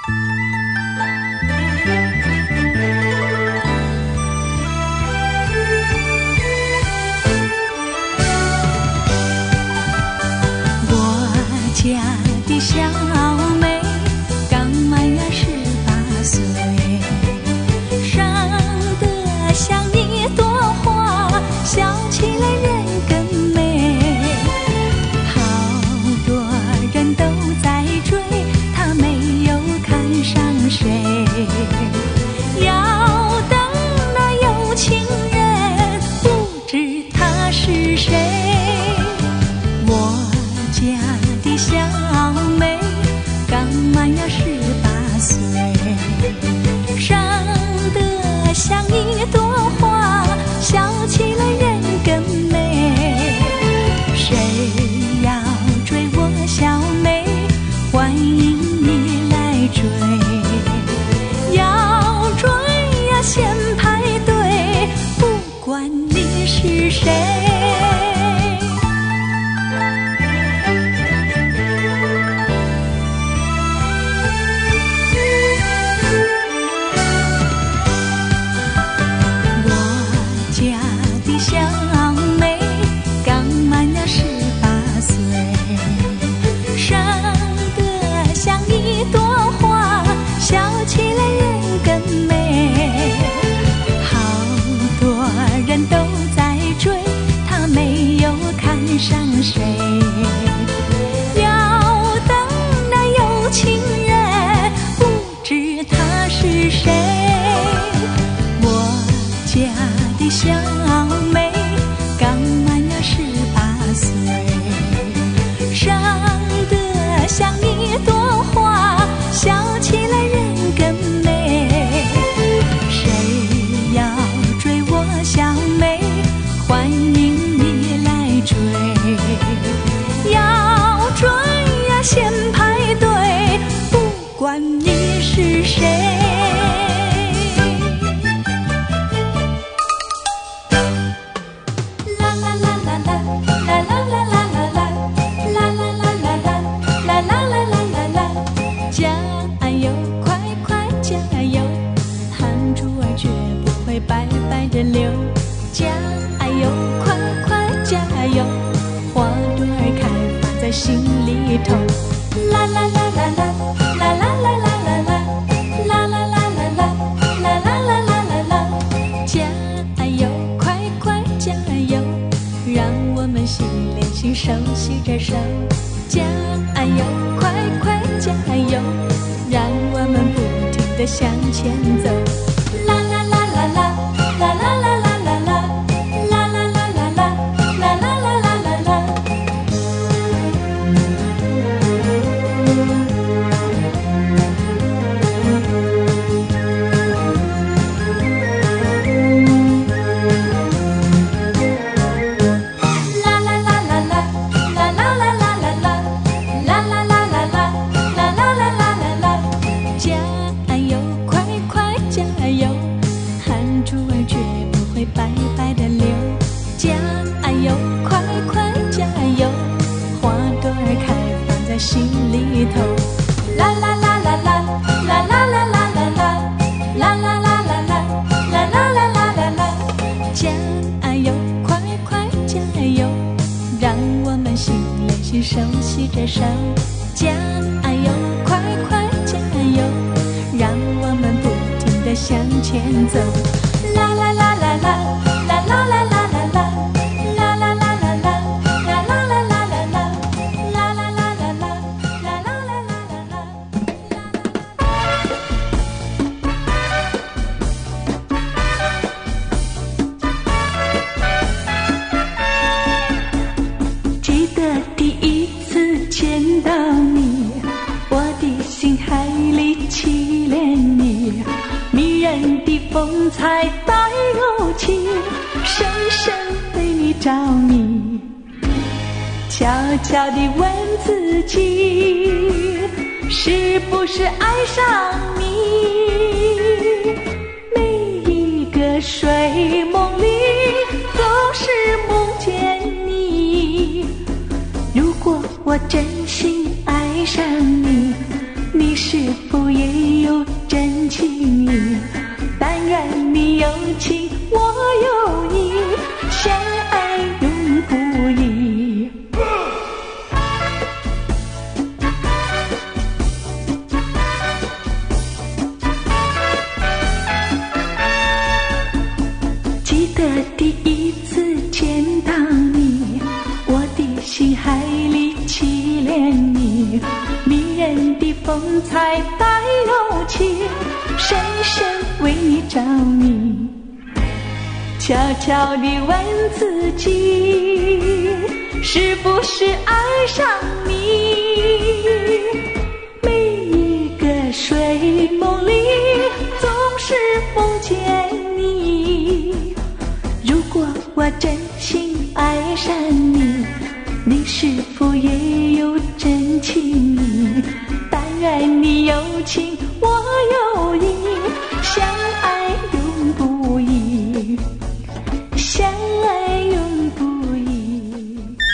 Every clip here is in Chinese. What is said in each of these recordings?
小妹刚满呀18岁，生得像一朵花，笑起来人更美。好多人都在追，她没有看上谁。要等那有情人，不知他是谁。我家的小妹刚满呀18岁，生得像一朵花，笑起来人更美。谁要追我小妹，欢迎你来追。要追呀先排队，不管你是谁。小妹刚满呀18岁，生得像一朵花，笑起来人更美。好多人都在追，她没有看上谁。要等那有情人，不知他是谁。我家的小妹刚满呀18岁，生得像一朵花，笑起来人更美。谁要追我小妹，欢迎你来追。要追呀先排队，不管你是谁。白白的流，加油，快快加油，花朵儿开放在心里头。啦啦啦啦啦，啦啦啦啦啦啦，啦啦啦啦啦，啦啦啦啦啦啦，加油，快快加油，让我们心连心，手牵着手。加油，快快加油，让我们不停地向前走。啦啦啦啦啦。啦啦啦啦啦啦，啦啦啦啦啦，啦啦啦啦啦啦。啦啦啦啦啦，啦啦啦啦啦啦，啦啦啦啦啦，啦啦啦啦啦啦。加油，快快加油！汗珠儿绝不会白白的流，加油，快快加油，花朵儿开放在心里头。啦啦啦啦啦，啦啦啦啦啦啦，啦啦啦啦啦，啦啦啦啦啦啦，加油，快快加油，让我们心连心，手牵着手。加油，快快加油，让我们不停地向前走。啦啦啦啦啦，啦啦啦啦啦啦，啦啦啦啦啦，啦啦啦啦啦啦，啦啦啦啦啦，啦啦啦啦啦。记得第一次见到你，我的心海里起涟漪，迷人的风采带有情，深深对你着迷。悄悄地问自己，是不是爱上你？每一个睡梦里总是梦见你。如果我真心爱上你，你是否也有真情意？但愿你有情，我有意，相爱永不移。记得第一次见到你，我的心海里起涟漪，迷人的风采带柔情，深深为你着迷。悄悄地问自己，是不是爱上你？每一个睡梦里总是梦见你。如果我真心爱上你，你是否也有真情意？但愿你有情，我有意，相爱永不移，相爱永不移。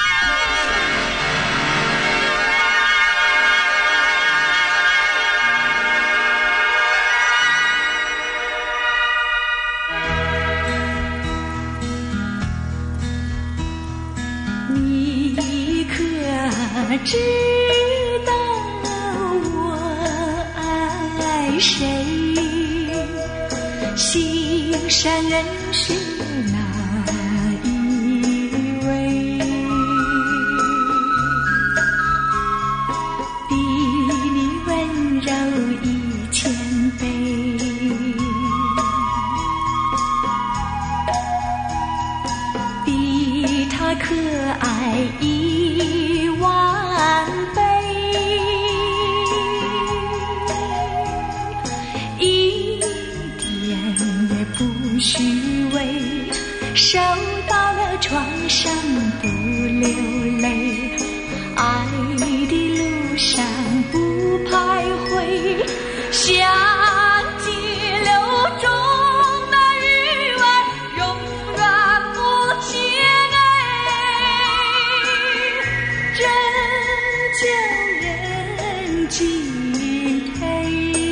你可知道我爱谁？心上人是哪一位？比你温柔1000倍，比他可爱10000倍，一点也不虚伪，受到了创伤不流泪，爱的路上不徘徊，像激流中的鱼儿永远不减真叫人敬佩。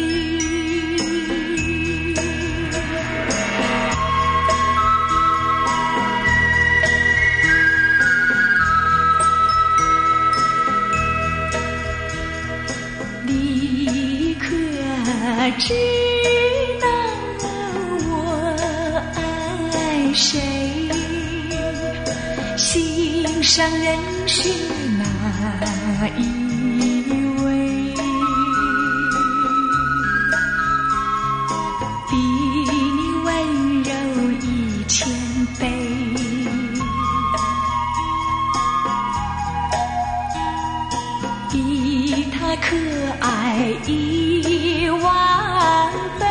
你可知道我爱谁？心上人是哪一位？比你温柔1000倍，比他可爱10000倍，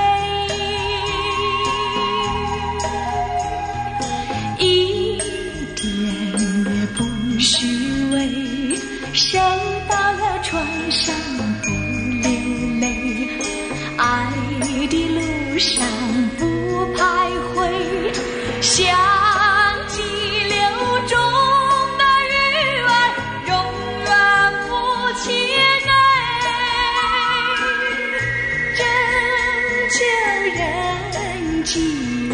一点也不虚伪，受到了创伤不流泪，爱的路上不徘徊，像激流中的鱼儿永远不减真叫人敬